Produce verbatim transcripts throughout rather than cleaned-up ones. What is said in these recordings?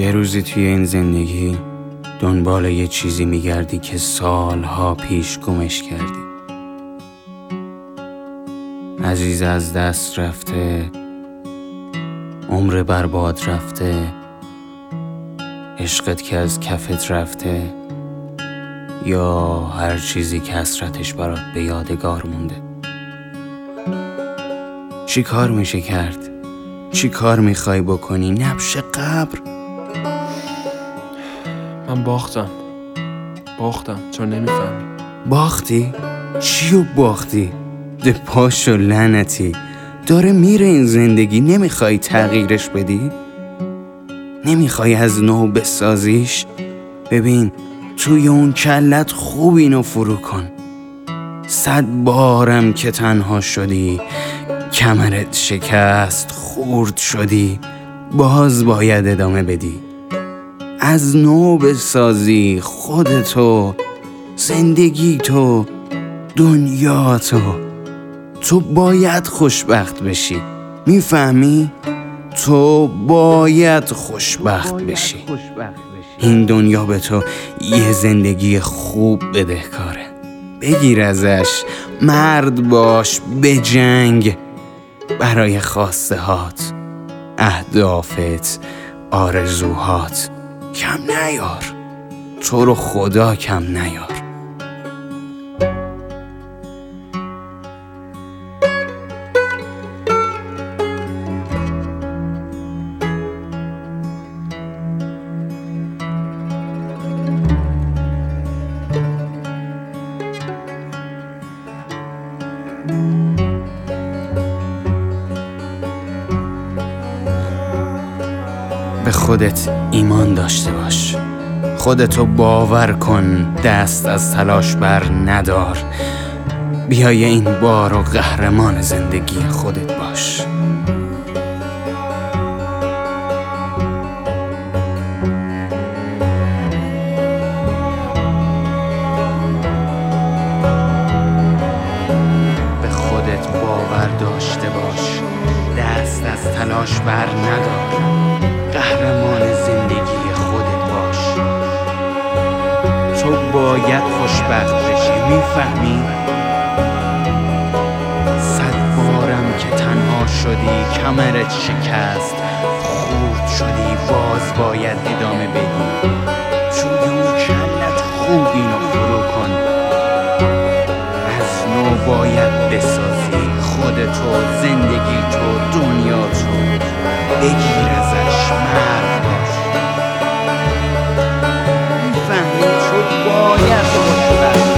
یه روزی توی این زندگی دنبال یه چیزی میگردی که سالها پیش گمش کردی. عزیز از دست رفته، عمر برباد رفته، عشقت که از کفت رفته، یا هر چیزی که حسرتش برات به یادگار مونده. چی کار میشه کرد؟ چی کار میخوای بکنی؟ نبش قبر. من باختم باختم چون نمیفهمی. باختی؟ چیو باختی؟ ده پاشو لعنتی. داره میره این زندگی، نمیخوای تغییرش بدی؟ نمیخوای از نو بسازیش؟ ببین توی اون کلت خوب اینو فرو کن. صد بارم که تنها شدی، کمرت شکست، خورد شدی، باز باید ادامه بدی. از نو بسازی خودتو، زندگی تو، دنیا تو. تو باید خوشبخت بشی، میفهمی؟ تو باید خوشبخت بشی. این دنیا به تو یه زندگی خوب بدهکاره. بگیر ازش، مرد باش، بجنگ برای خواسته هات، اهدافت، آرزوهات. کم نیار، تو رو خدا کم نیار. به خودت ایمان داشته باش، خودتو باور کن، دست از تلاش بر ندار. بیای این بار و قهرمان زندگی خودت باش. به خودت باور داشته باش، دست از تلاش بر ندار. قهرمان زندگی خودت باش. تو باید خوشبخت بشی، میفهمی؟ صد بارم که تنها شدی، کمرت شکست، خورد شدی، باز باید ادامه بدی. توی اون کلت خوب اینو فرو کن. از نو باید بسازی خودتو، زندگی تو، دنیا تو. بگیر ازش، مرد باش. میفهمی؟ تو باید خوشبخت بشی.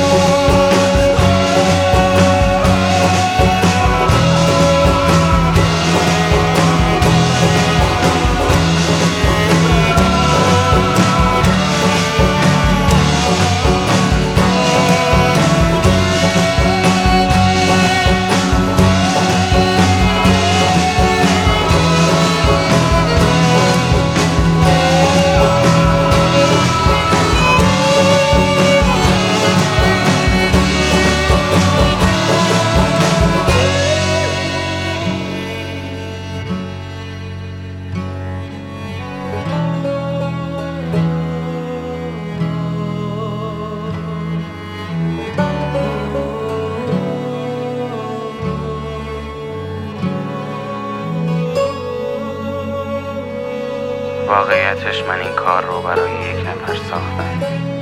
واقعیتش من این کار رو برای یک نفر ساختم،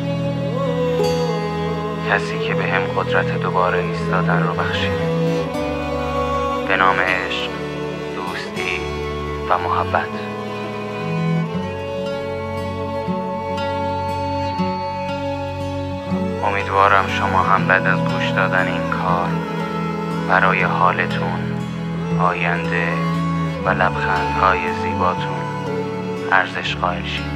کسی که به هم قدرت دوباره ایستادن رو بخشید، به نام عشق، دوستی و محبت. امیدوارم شما هم بعد از گوش دادن این کار برای حالتون، آینده و لبخندهای زیباتون ارزش قائل شید.